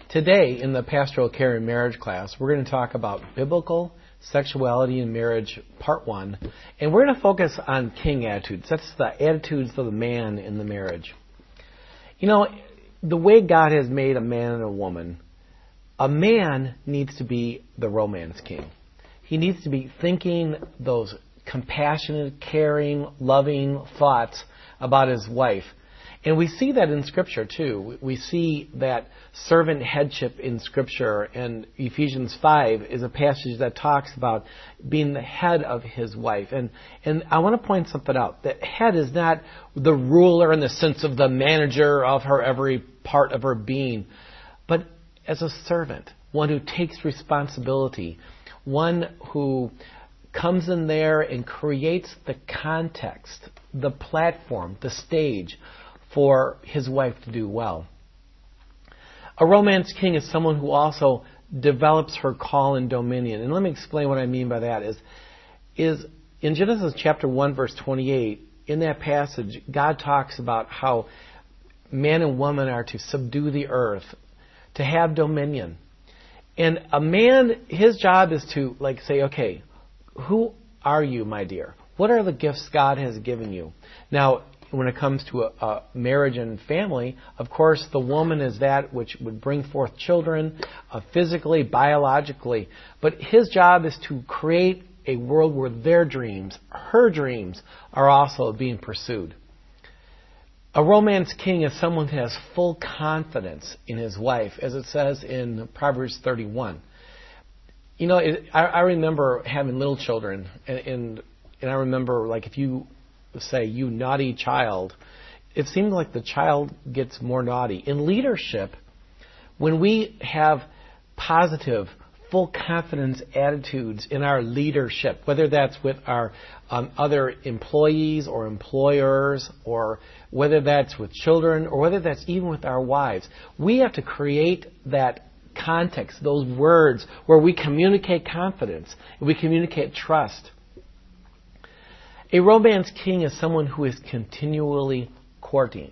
Today, in the Pastoral Care and Marriage class, we're going to talk about biblical sexuality and marriage, part 1. And we're going to focus on king attitudes. That's the attitudes of the man in the marriage. You know, the way God has made a man and a man needs to be the romance king. He needs to be thinking those compassionate, caring, loving thoughts about his wife. And we see that in Scripture, too. We see that servant headship in Scripture, and Ephesians 5 is a passage that talks about being the head of his wife. And I want to point something out. That head is not the ruler in the sense of the manager of her every part of her being, but as a servant, one who takes responsibility, one who comes in there and creates the context, the platform, the stage for his wife to do well. A romance king is someone who also develops her call and dominion. And let me explain what I mean by that is in Genesis chapter 1 verse 28, in that passage, God talks about how man and woman are to subdue the earth, to have dominion. And a man, his job is to say, okay, who are you, my dear? What are the gifts God has given you? Now, when it comes to a marriage and family, of course, the woman is that which would bring forth children, physically, biologically. But his job is to create a world where their dreams, her dreams, are also being pursued. A romance king is someone who has full confidence in his wife, as it says in Proverbs 31. You know, I remember having little children, and I remember, if you say, you naughty child, it seems like the child gets more naughty. In leadership, when we have positive, full confidence attitudes in our leadership, whether that's with our other employees or employers, or whether that's with children, or whether that's even with our wives, we have to create that context, those words where we communicate confidence, we communicate trust. A romance king is someone who is continually courting.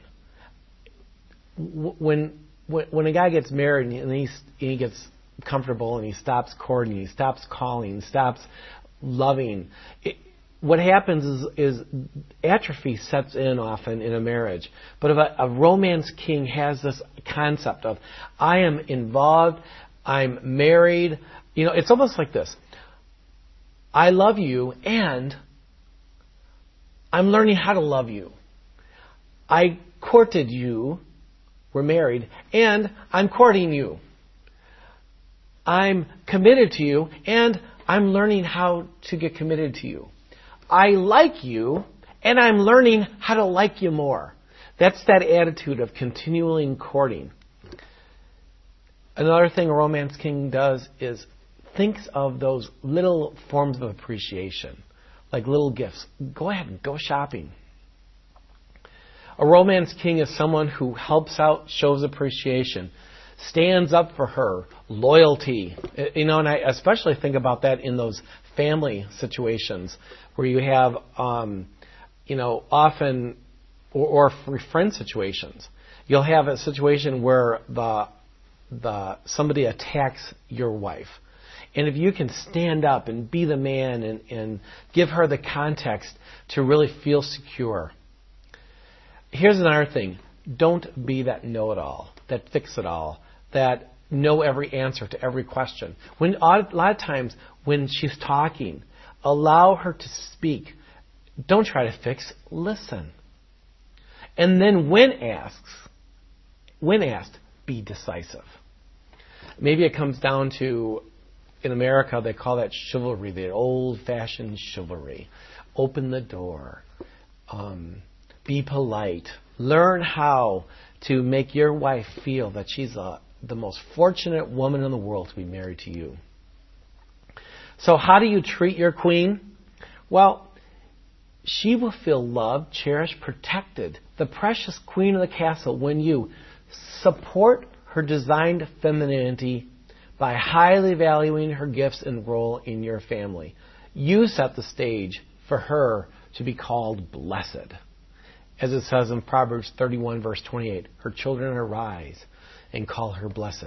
When a guy gets married and he gets comfortable and he stops courting, he stops calling, stops loving, what happens is atrophy sets in often in a marriage. But if a romance king has this concept of, I am involved, I'm married, it's almost like this. I love you and I'm learning how to love you. I courted you, we're married, and I'm courting you. I'm committed to you, and I'm learning how to get committed to you. I like you, and I'm learning how to like you more. That's that attitude of continually courting. Another thing a romance king does is thinks of those little forms of appreciation, like little gifts. Go ahead and go shopping. A romance king is someone who helps out, shows appreciation, stands up for her, loyalty. And I especially think about that in those family situations where you have, often, or friend situations. You'll have a situation where somebody attacks your wife. And if you can stand up and be the man and give her the context to really feel secure. Here's another thing. Don't be that know-it-all, that fix-it-all, that know every answer to every question. A lot of times when she's talking, allow her to speak. Don't try to fix, listen. And then when asked, be decisive. Maybe it comes down to, in America, they call that chivalry, the old-fashioned chivalry. Open the door. Be polite. Learn how to make your wife feel that she's the most fortunate woman in the world to be married to you. So how do you treat your queen? Well, she will feel loved, cherished, protected, the precious queen of the castle, when you support her designed femininity by highly valuing her gifts and role in your family. You set the stage for her to be called blessed. As it says in Proverbs 31 verse 28, her children arise and call her blessed.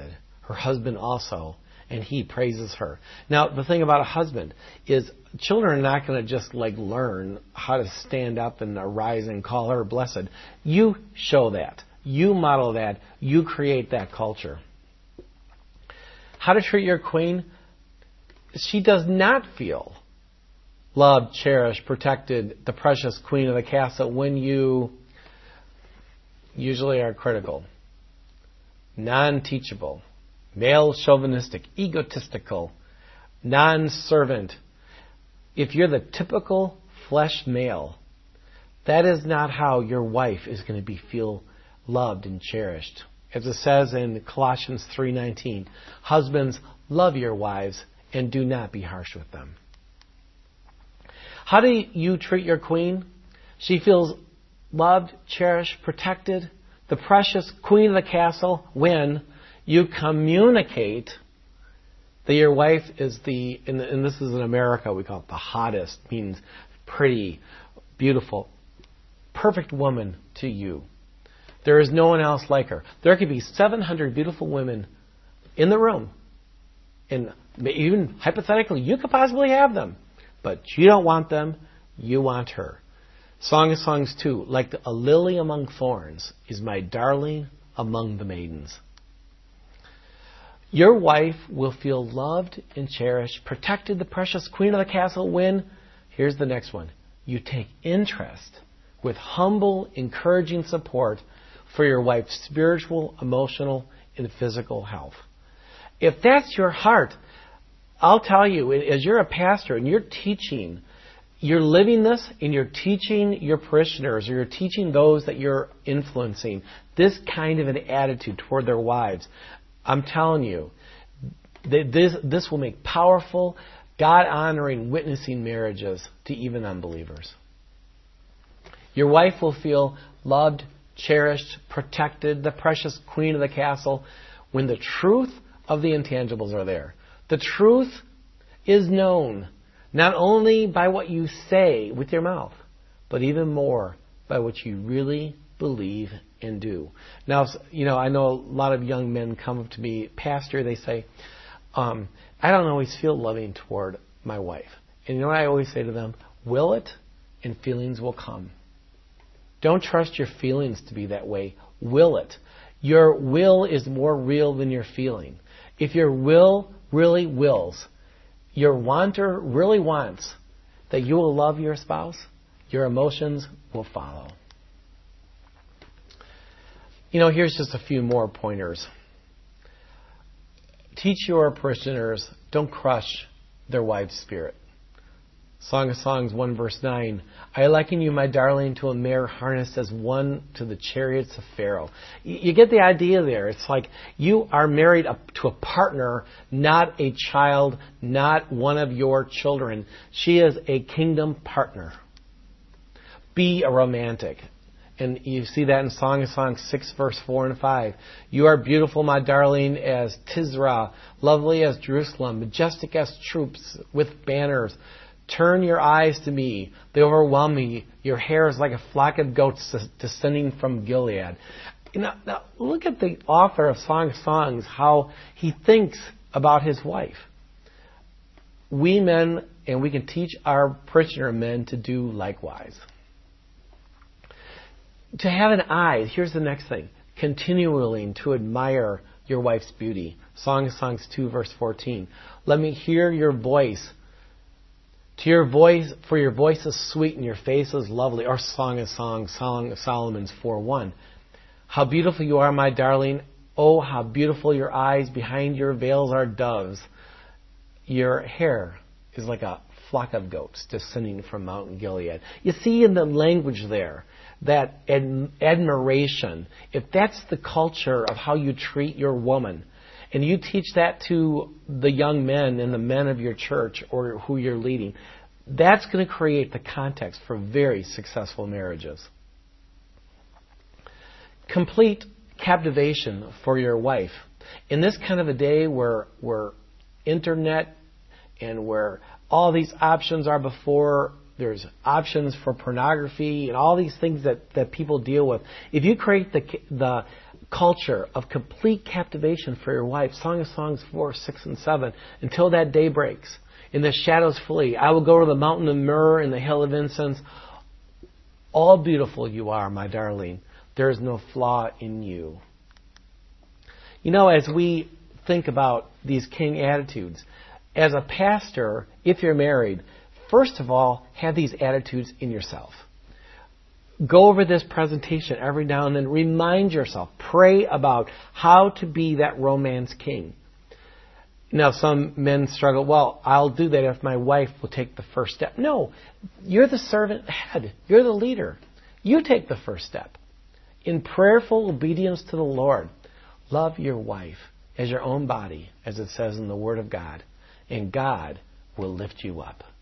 her husband also, and he praises her. Now, the thing about a husband is children are not going to just learn how to stand up and arise and call her blessed. You show that. You model that. You create that culture. How to treat your queen? She does not feel loved, cherished, protected, the precious queen of the castle when you usually are critical, non-teachable, male chauvinistic, egotistical, non-servant. If you're the typical flesh male, that is not how your wife is going to feel loved and cherished. As it says in Colossians 3:19, husbands, love your wives and do not be harsh with them. How do you treat your queen? She feels loved, cherished, protected, the precious queen of the castle when you communicate that your wife is and this is in America, we call it the hottest, means pretty, beautiful, perfect woman to you. There is no one else like her. There could be 700 beautiful women in the room. And even hypothetically, you could possibly have them. But you don't want them. You want her. Song of Songs 2, like a lily among thorns is my darling among the maidens. Your wife will feel loved and cherished, protected, the precious queen of the castle when, here's the next one, you take interest with humble, encouraging support for your wife's spiritual, emotional, and physical health. If that's your heart, I'll tell you, as you're a pastor and you're teaching, you're living this and you're teaching your parishioners or you're teaching those that you're influencing this kind of an attitude toward their wives, I'm telling you, this will make powerful, God-honoring, witnessing marriages to even unbelievers. Your wife will feel loved, cherished, protected, the precious queen of the castle, when the truth of the intangibles are there. The truth is known not only by what you say with your mouth, but even more by what you really believe and do. Now, I know a lot of young men come up to me, Pastor, they say, I don't always feel loving toward my wife. And you know what I always say to them? Will it, and feelings will come. Don't trust your feelings to be that way. Will it. Your will is more real than your feeling. If your will really wills, your wanter really wants that you will love your spouse, your emotions will follow. Here's just a few more pointers. Teach your parishioners, don't crush their wife's spirit. Song of Songs 1 verse 9, I liken you, my darling, to a mare harnessed as one to the chariots of Pharaoh. You get the idea there. It's like you are married to a partner, not a child, not one of your children. She is a kingdom partner. Be a romantic. And you see that in Song of Songs 6 verse 4 and 5. You are beautiful, my darling, as Tisra, lovely as Jerusalem, majestic as troops with banners. Turn your eyes to me. They overwhelm me. Your hair is like a flock of goats descending from Gilead. Now look at the author of Song of Songs, how he thinks about his wife. We men, and we can teach our parishioner men to do likewise. To have an eye, here's the next thing, continually to admire your wife's beauty. Song of Songs 2 verse 14. Let me hear your voice. To your voice, for your voice is sweet and your face is lovely. Or Song of Songs, Song of Solomon's 4:1. How beautiful you are, my darling. Oh, how beautiful your eyes. Behind your veils are doves. Your hair is like a flock of goats descending from Mount Gilead. You see in the language there that admiration. If that's the culture of how you treat your woman, and you teach that to the young men and the men of your church or who you're leading, that's going to create the context for very successful marriages. Complete captivation for your wife. In this kind of a day where internet and where all these options are before, there's options for pornography and all these things that people deal with. If you create the culture of complete captivation for your wife. Song of Songs 4, 6, and 7. Until that day breaks, in the shadows flee. I will go to the mountain of myrrh and the hill of incense. All beautiful you are, my darling. There is no flaw in you. You know, as we think about these king attitudes, as a pastor, if you're married, first of all, have these attitudes in yourself. Go over this presentation every now and then. Remind yourself. Pray about how to be that romance king. Now, some men struggle, well, I'll do that if my wife will take the first step. No, you're the servant head. You're the leader. You take the first step. In prayerful obedience to the Lord, love your wife as your own body, as it says in the Word of God, and God will lift you up.